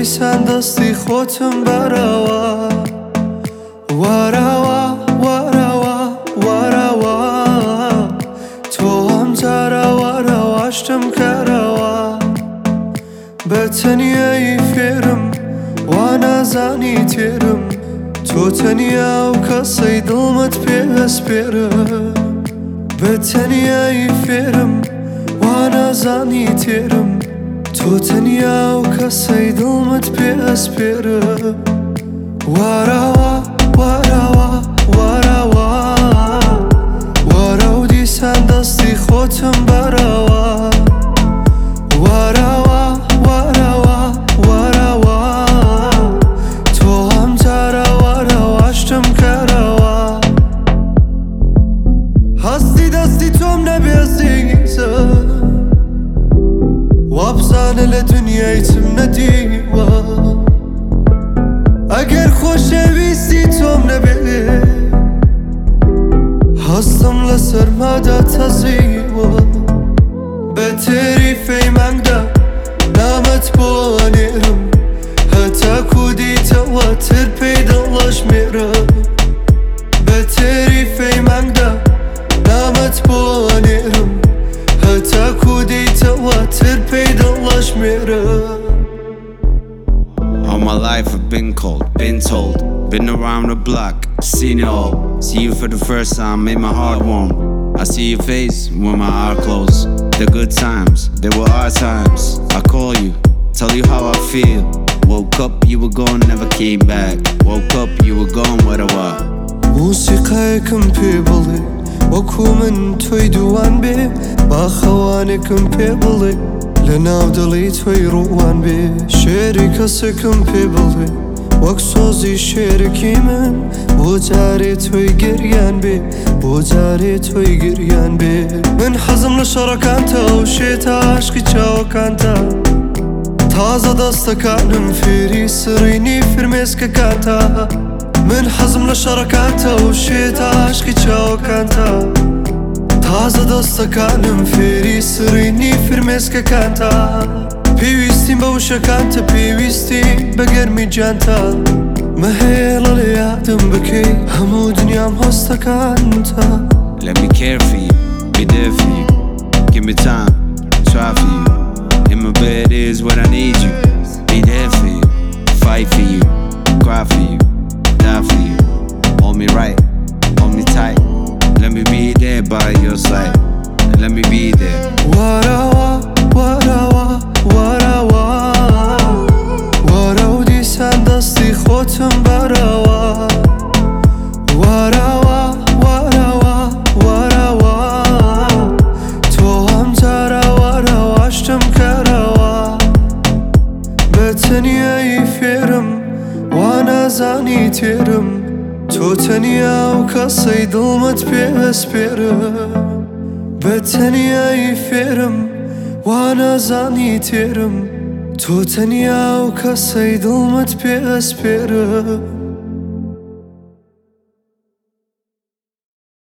دیسان دەستی خۆتم بەرەوە وەرەوە وەرەوە وەرەوە تۆ ئەم جارە وەرەوە شتم کەرەوە بە تەنیایی فێرم وا نازانی تێرم تۆ تەنیا و کەسەی دڵمت پێسپێرە بە تەنیایی فێرم وا نازانی تێرم تۆ تەنیا و کەسەی دڵمت پێسپێرە وەرەوە وەرەوە وەرەوە وەرە و دیسان دەستی خۆتم بەرەوە وەرەوە وەرەوە وەرەوە تۆ ئەم جارە وەرەوە شتم کەرەوە هەستی دەستی تۆم نەبێزیزە وابزانە لە دنیای چم نەدیوە ئەگەر خۆشەویستی تۆم نەبێ هەستم لە سەرمادا تەزیوە بە تێریفەی مانگدا نامەت بۆ نێرم هەتاکو دیتەوە تر پێی دڵەشمێرە بە تێریفەی مانگدا نامەت بۆ نێرم هەتاکو دیتەوە تر پێی دڵەشمێرە All my life I've been cold, been told, been around the block, seen it all. See you for the first time, made my heart warm. I see your face when my eyes close. The good times, they were our times. I call you, tell you how I feel. Woke up, you were gone, never came back. Woke up, you were gone, what a while. موسیقایەکم پێ بڵێ وەکو من تۆی دووان بێ با خەوانێکم پێ بڵێ لە ناو دڵی تۆی ڕووان بێ شێری کەسێکم پێ بڵێ وەک سۆزی شێرەکی من بۆ جارێ تۆی گریان بێ بۆ جارێ تۆی گریان بێ من حەزم لە شەڕەکانتە و شێتە عاشقی چاوەکانتە تازە دەستەکانم فێری سڕینی فرمێسکەکانتە من حەزم لە شەڕەکانتە و شێتە عاشقی چاوەکانتە تازە دەستەکانم فێری سڕینی فرمێسکەکانتە پێویستیم بە وشەکانتە پێویستیم بە گەرمی جانتە مەهێڵە لە یادم بکەی هەموو دنیام هۆستەکانتە Let me care for you, be there for you. Give me time, try for you. In my bed is what I need you. Be there for you, fight for you, cry for you, die for you. Hold me right, hold me tight. Let me be there by your side. Let me be there. وەرەوە وەرەوە وەرەوە وەرە و دیسان دەستی خۆتم بەرەوە وەرەوە وەرەوە وەرەوە تۆ ئەم جارە وەرەوە شتم کەرەوە بە تەنیایی فێرم وا نازانی تێرم تۆ تەنیا و کەسەی دڵمت پێسپێرە بە تەنیایی فێرم وا نازانی تێرم تۆ تەنیا و کەسەی دڵمت پێسپێرە